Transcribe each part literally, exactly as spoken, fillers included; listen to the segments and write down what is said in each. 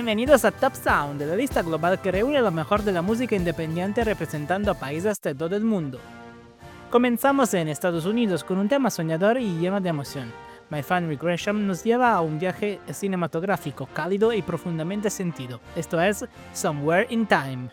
Bienvenidos a Top Sound, la lista global que reúne lo mejor de la música independiente representando a países de todo el mundo. Comenzamos en Estados Unidos con un tema soñador y lleno de emoción. My Fun Regression nos lleva a un viaje cinematográfico cálido y profundamente sentido. Esto es Somewhere in Time.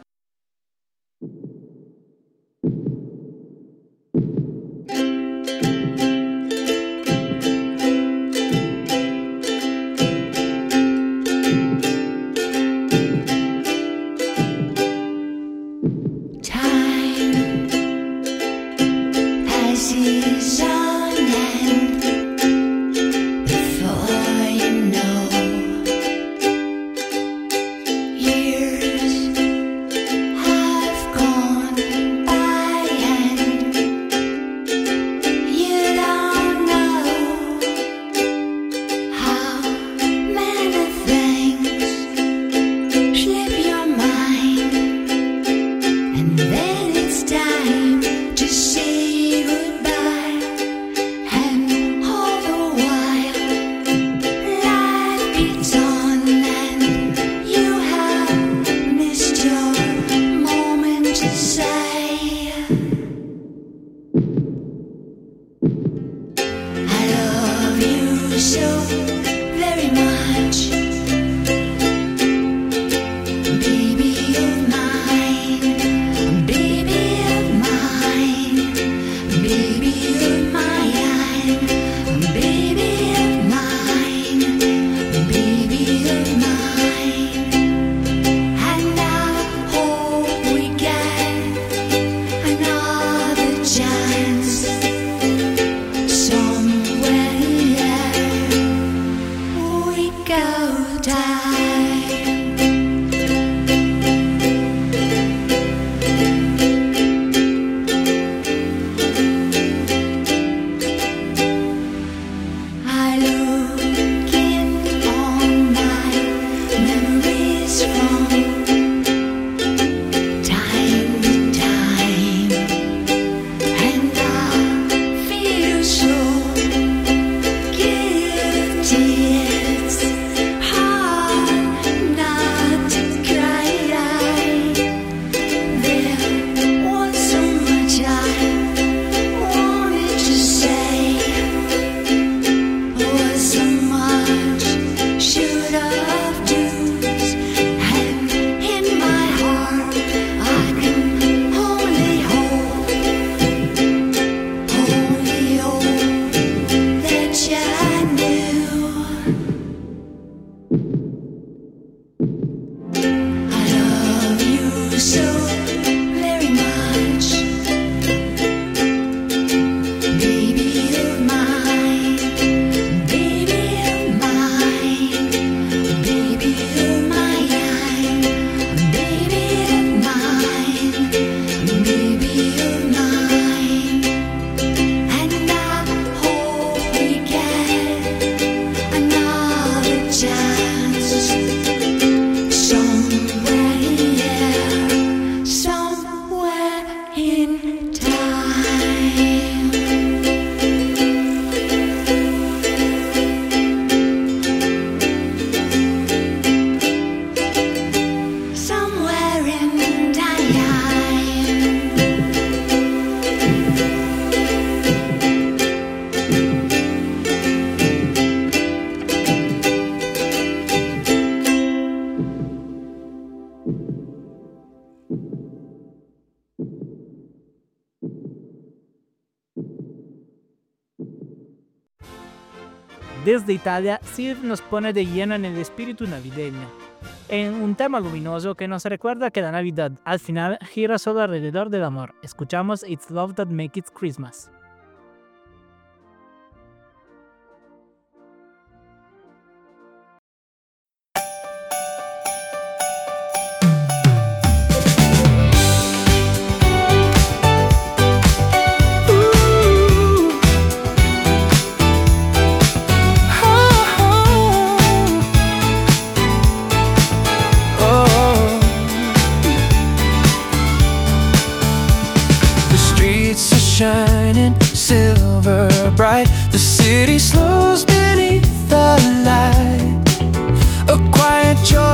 Desde Italia, Sid nos pone de lleno en el espíritu navideño, en un tema luminoso que nos recuerda que la Navidad, al final, gira solo alrededor del amor. Escuchamos It's Love That Makes It Christmas. Shining silver bright, the city slows beneath the light. A quiet joy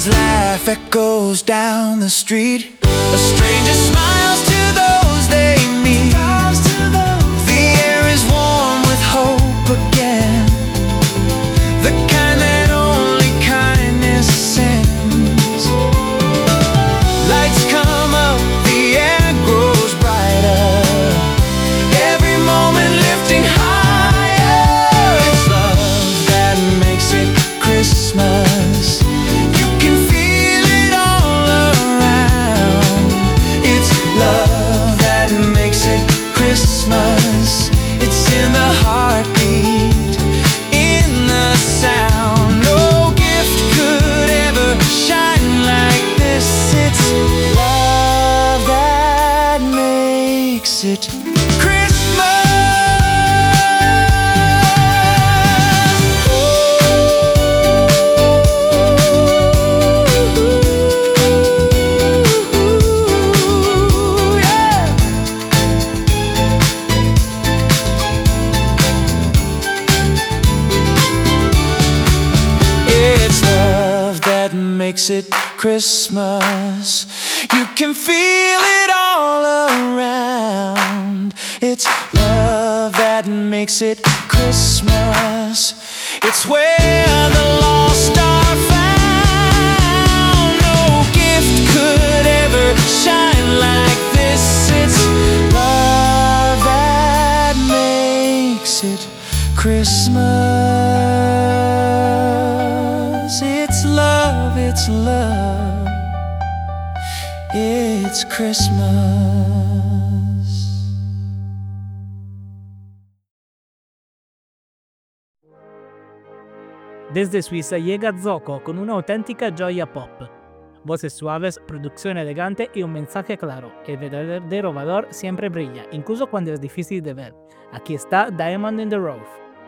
child's laugh echoes down the street. A stranger smiles to those they meet. The air is warm with hope again, the kind that only kindness sends. Lights come up, the air grows brighter, every moment lifting higher. It's love that makes it Christmas. You can feel it all around. It's love that makes it Christmas. It's in the heartbeat, in the sound. No gift could ever shine like this. It's love that makes it Christmas. Ooh, yeah. It's love that makes it Christmas. You can feel it all around. It's love that makes it Christmas. It's where the lost are found. No gift could ever shine like this. It's love that makes it Christmas. It's love, it's love, it's Christmas. Desde Suiza llega Zoco con una auténtica joya pop. Voces suaves, producción elegante y un mensaje claro. El verdadero valor siempre brilla, incluso cuando es difícil de ver. Aquí está Diamond in the Rough.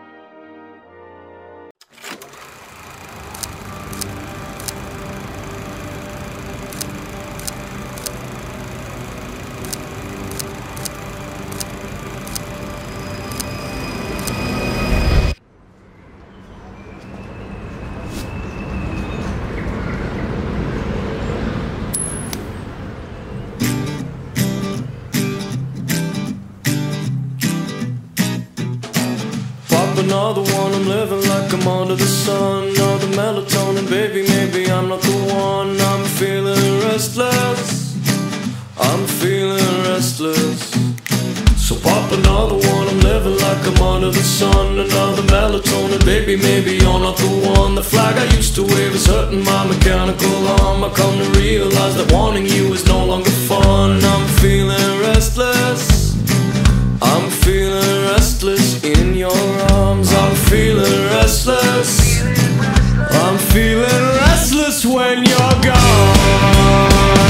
Another one, I'm living like I'm under the sun. All the melatonin, baby, maybe I'm not the one. I'm feeling restless, I'm feeling restless. So pop another one, I'm living like I'm under the sun. Another melatonin, baby, maybe you're not the one. The flag I used to wave is hurting my mechanical arm. I come to realize that wanting you is no longer fun. I'm feeling restless, I'm feeling restless in your arms. I'm feeling restless, I'm feeling restless when you're gone.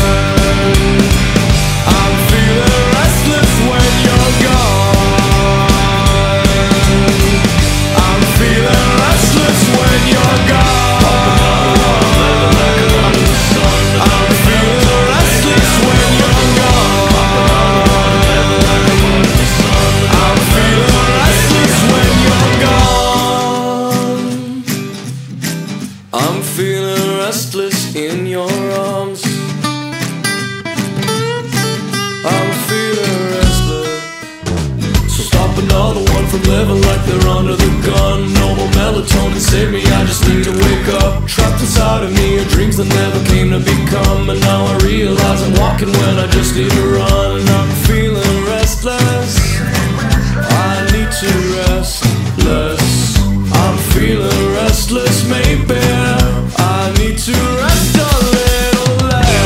I'm feeling restless when you're gone. I'm feeling restless when you're gone. I'm feeling restless when you're gone. I'm feeling restless when you're gone. I'm feeling restless in your arms. I'm feeling restless. So stop another one from living like they're under the gun. No more melatonin, save me, I just need to wake up. Trapped inside of me are dreams that never came to become. And now I realize I'm walking when I just need to run. I'm feeling restless, I need to rest less. I'm feeling restless, maybe I need to rest a little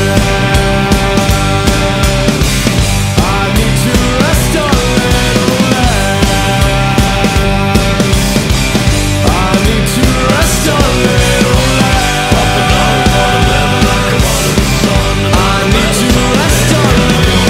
less. I need to rest a little less. I need to rest a little less. I need to rest a little less.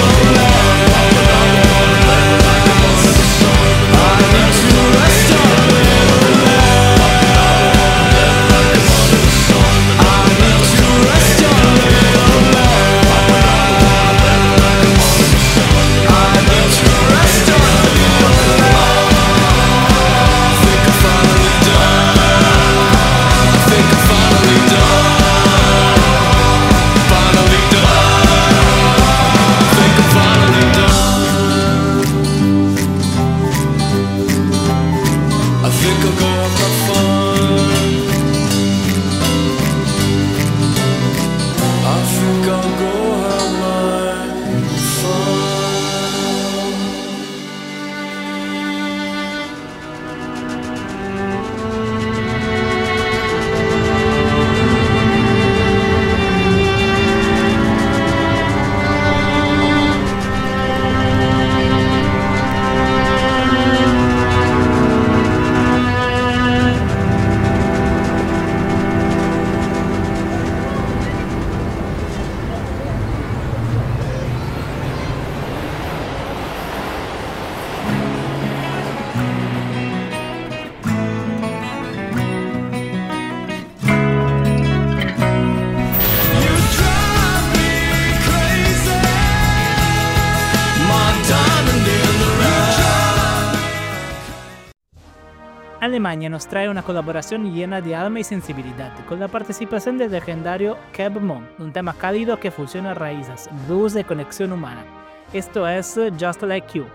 Alemania nos trae una colaboración llena de alma y sensibilidad, con la participación del legendario Keb Mo, un tema cálido que fusiona raíces, blues y conexión humana. Esto es Just Like You.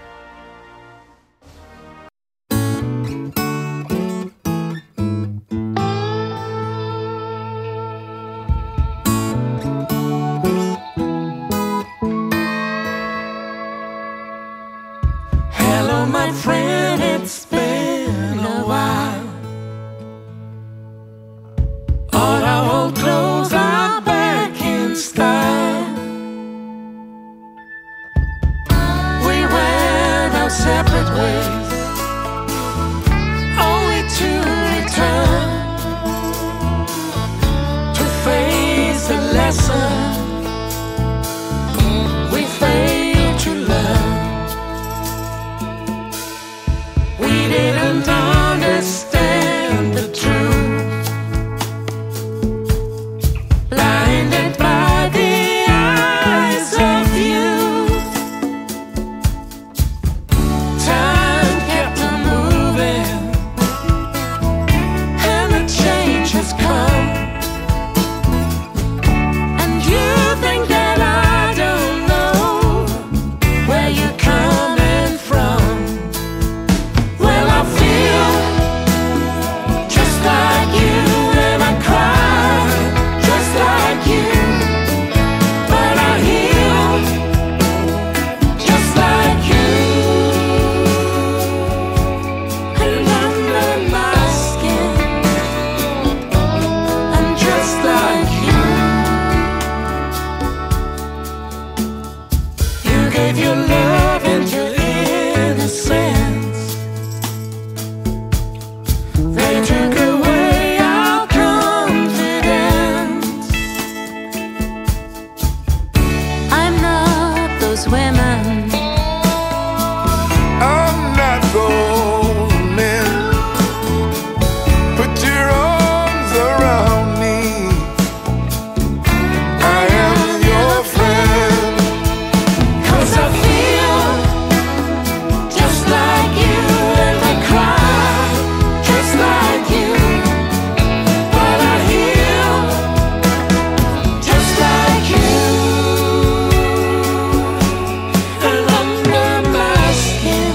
Hello, my friend, it's been a while. All our old clothes are back in style. We went our separate ways, only to return to face the lesson we failed to learn. We didn't understand the truth, blinded by the eyes of youth. Time kept on moving, and the change has come. And you think that I don't know where you're coming from. Well, I feel just like you, and I cry just like you, but I heal just like you. And under my skin, I'm just like you. You gave your love and your innocence. They took away our confidence. I'm not those women. I'm not going in. Put your arms around me. I am your friend. 'Cause I feel just like you, and I cry just like you, but I heal just like you. And under my skin,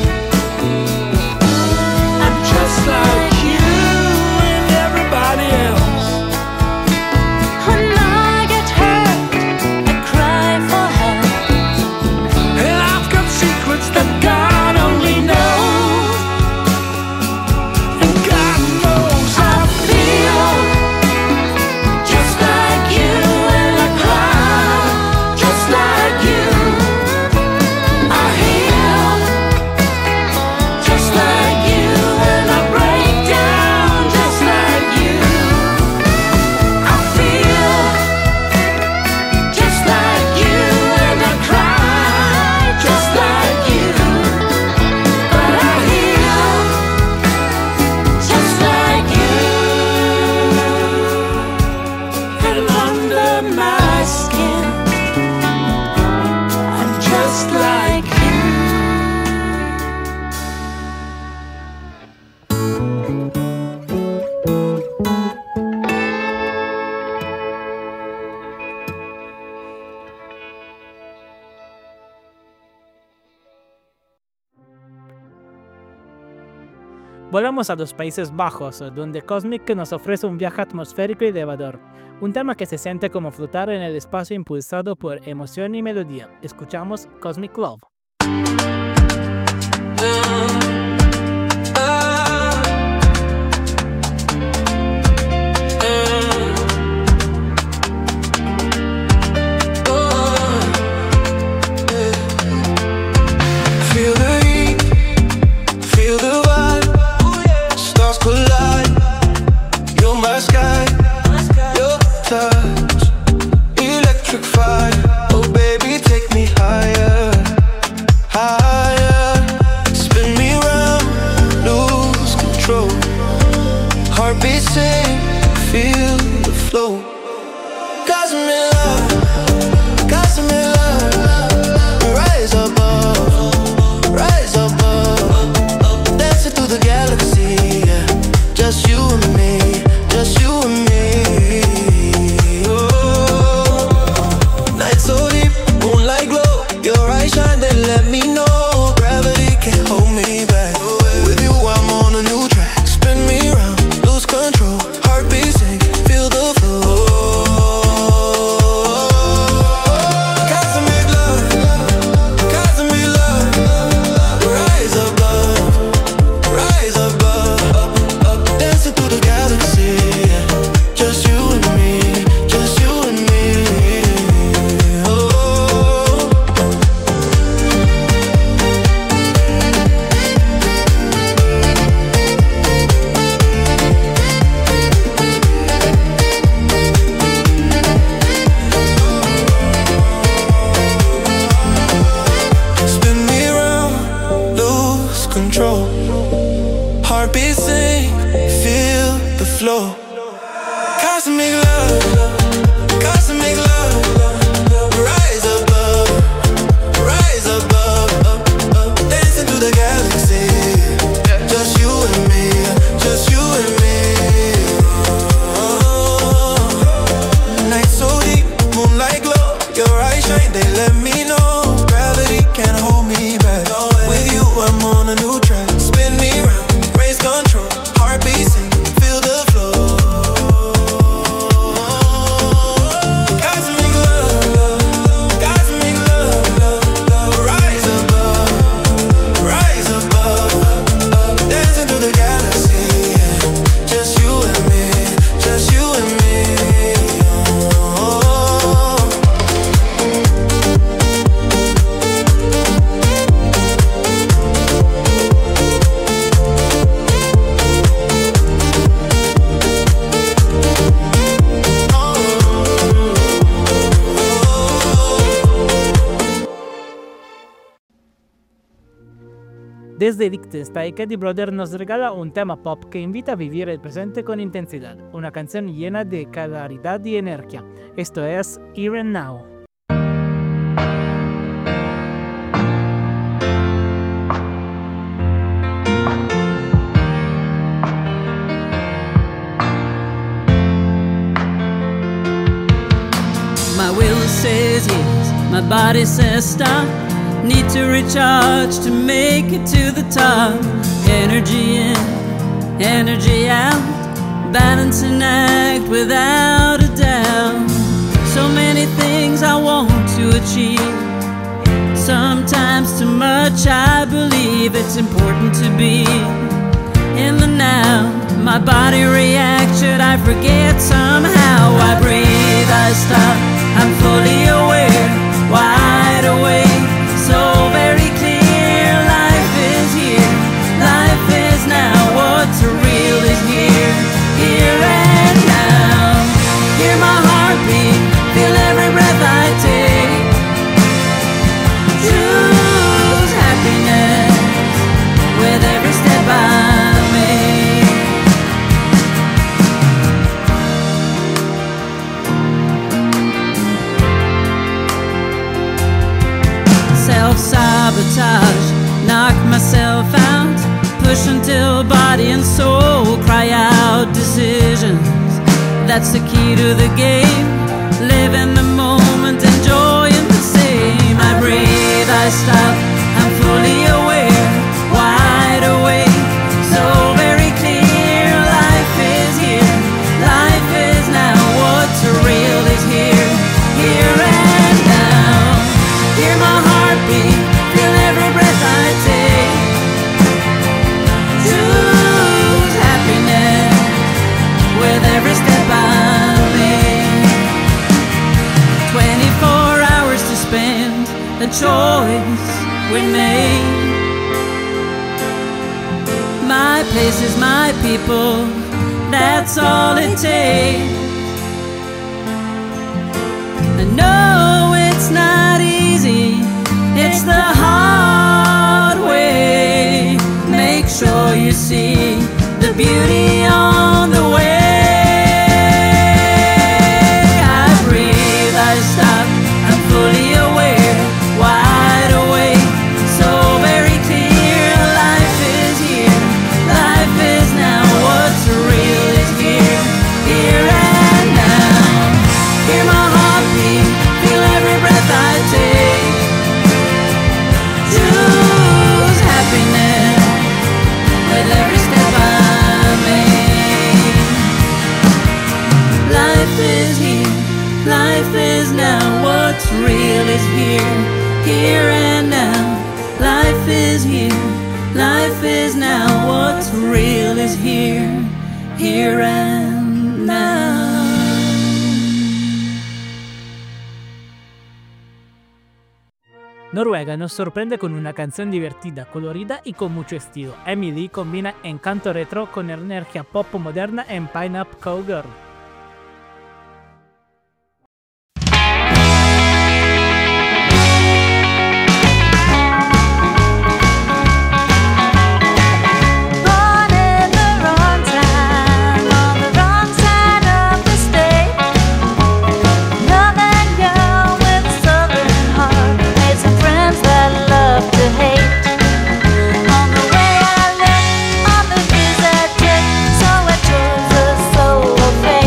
I'm just like you and everybody else. When I get hurt, I cry for help, and I've got secrets that God only knows. And God knows I feel just like you, and I cry just like you. I heal just like you, and I break down just like you. I feel just like you, and I cry just like you, but I heal just like you. And under my skin, I'm just like you. Volvamos a los Países Bajos, donde Cosmic nos ofrece un viaje atmosférico y elevador, un tema que se siente como flotar en el espacio impulsado por emoción y melodía. Escuchamos Cosmic Love. Feel the heat, feel the vibe. Stars collide. You're my sky, your touch, electric fire. Oh baby, take me higher, higher. Desde Liechtenstein, Caddy Brother nos regala un tema pop que invita a vivir el presente con intensidad, una canción llena de claridad y energía. Esto es Here and Now. My will says yes, my body says stop. Need to recharge to make it to the top. Energy in, energy out. Balance and act without a doubt. So many things I want to achieve. Sometimes too much, I believe it's important to be in the now. My body reacts, should I forget somehow? I breathe, I stop, I'm fully aware, wide awake, so very clear. Life is here, life is now, what's real is here, here and now. Hear my heartbeat, feel every breath I take. Choose happiness with every step I make. Self-sabotage, knock myself out, push until body and soul cry out. Decisions, that's the key to the game. Live in the moment, enjoying the same. I breathe, I stop, I'm fully aware, wide awake, so very clear. Life is here, life is now, what's real is here, here and now. Hear my heartbeat, feel every breath I take. Choose happiness with every step I make. Twenty-four hours to spend, a choice we made. My place is my people, that's all it takes. I know it's not easy, it's the hard way. Make sure you see the beauty on the way. I breathe, I stop, I'm fully aware, wide awake, so very clear. Life is here, life is now, what's real is here, here and now. Hear my heartbeat, feel every breath I take. Choose happiness with every step I make. Life is here, life is now, what's real is here, here and now. Life is here, life is now, what's real is here, here and now. Noruega nos sorprende con una canción divertida, colorida y con mucho estilo. Emily combina encanto retro con energía pop moderna en Pine Up Cowgirl. Born in the wrong time, on the wrong side of the state. Northern girl with a southern heart, made some friends that love to hate. On the way I look, on the views I took, so I chose a soul of fate.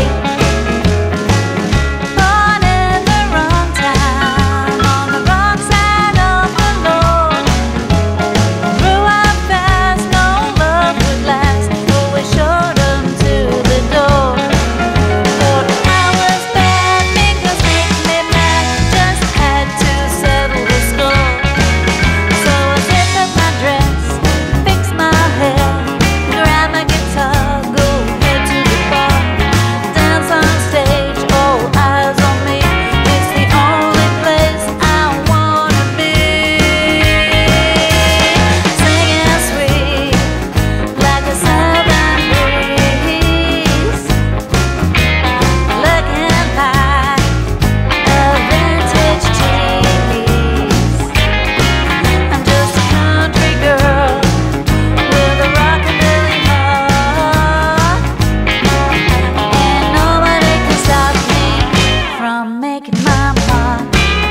making my mark.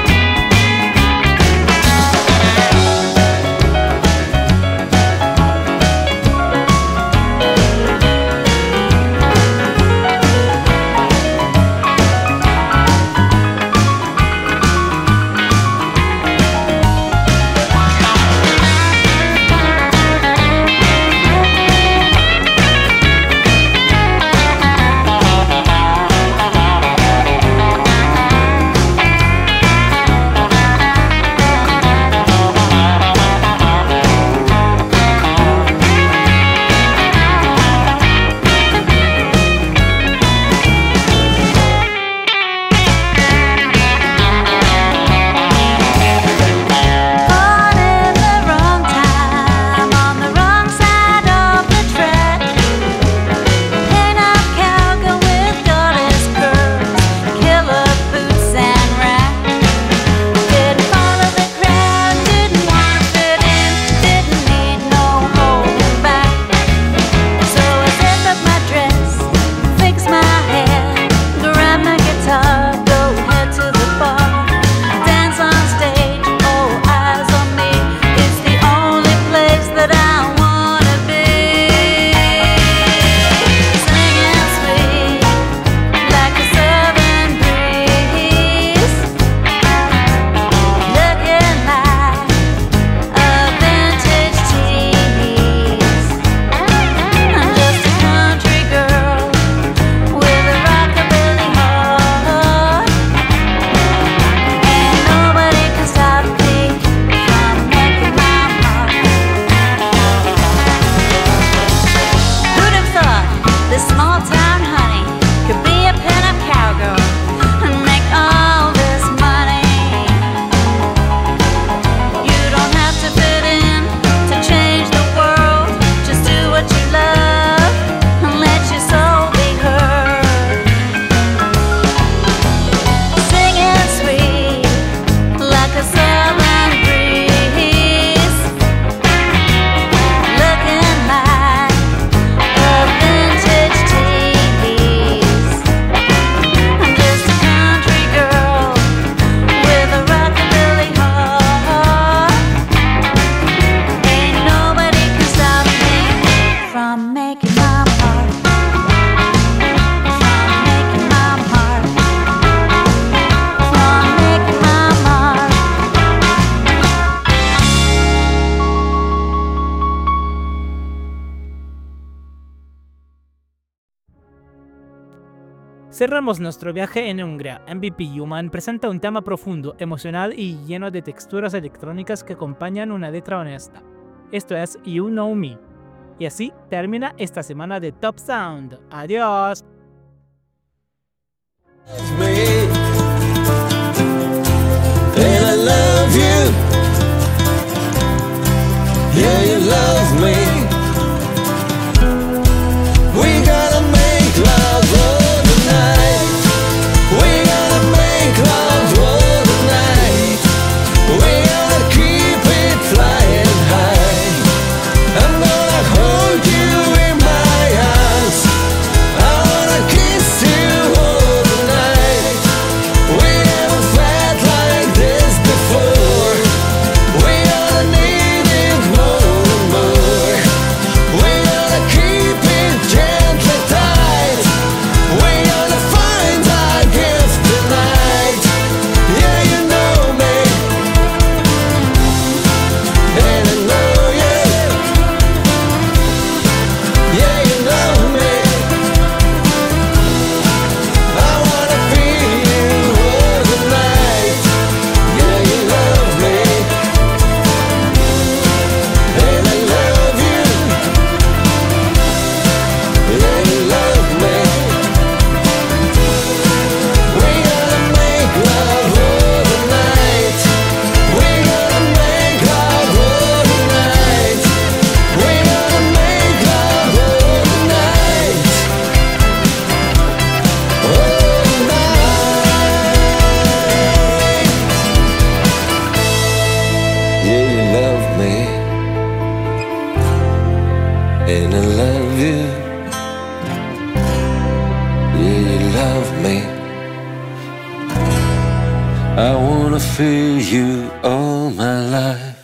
Cerramos nuestro viaje en Hungría. M V P Human presenta un tema profundo, emocional y lleno de texturas electrónicas que acompañan una letra honesta. Esto es You Know Me. Y así termina esta semana de Top Sound. ¡Adiós! Me, and I love you. Yeah, you love me. We gotta make love all the night. We gotta make love all the night. We gotta keep it flying high. I'm gonna hold you in my arms. I wanna kiss you all the night. We never felt like this before. We gotta need it more and more. We gotta keep it gently tight. We gotta find our gift tonight. Yeah, you know me, and I know you. Yeah, you know me. I wanna feel you all the night. Yeah, you love me, and I love you. Yeah, you love me. We gotta make love all the night. We gotta make love all the night. We gotta make love all the night. All night. Yeah, you love me, and I love you. Yeah, you love me, I wanna feel you all my life.